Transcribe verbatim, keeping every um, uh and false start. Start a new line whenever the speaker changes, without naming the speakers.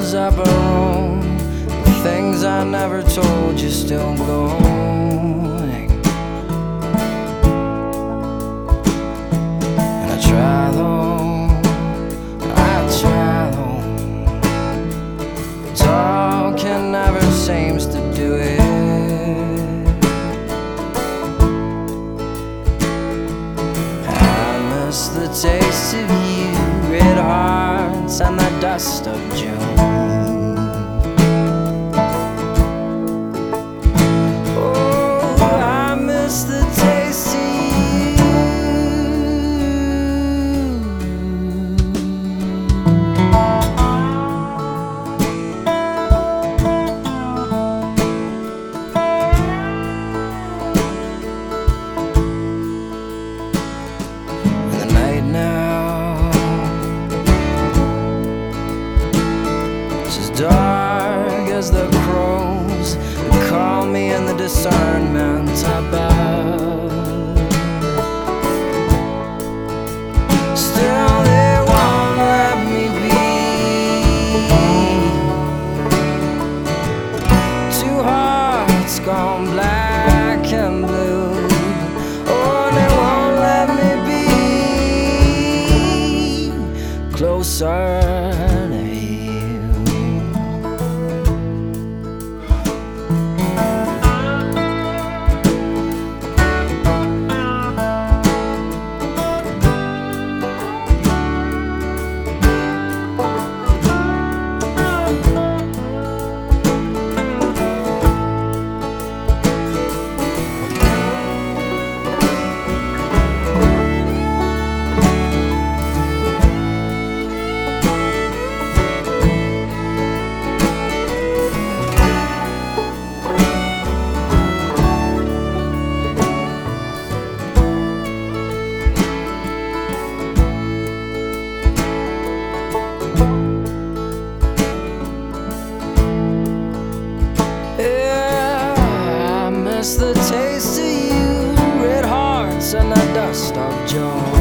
walls up our own. The things I never told you still glowing. And I try though, I try though, talking never seems to do it. I miss the taste of you, red hearts and the dust of June. Oh, I miss the taste of dark as the crows who call me in the discernment above. Still they won't let me be. Two hearts gone black and blue. Oh, they won't let me be closer to you. The taste of you, red hearts and the dust of joy.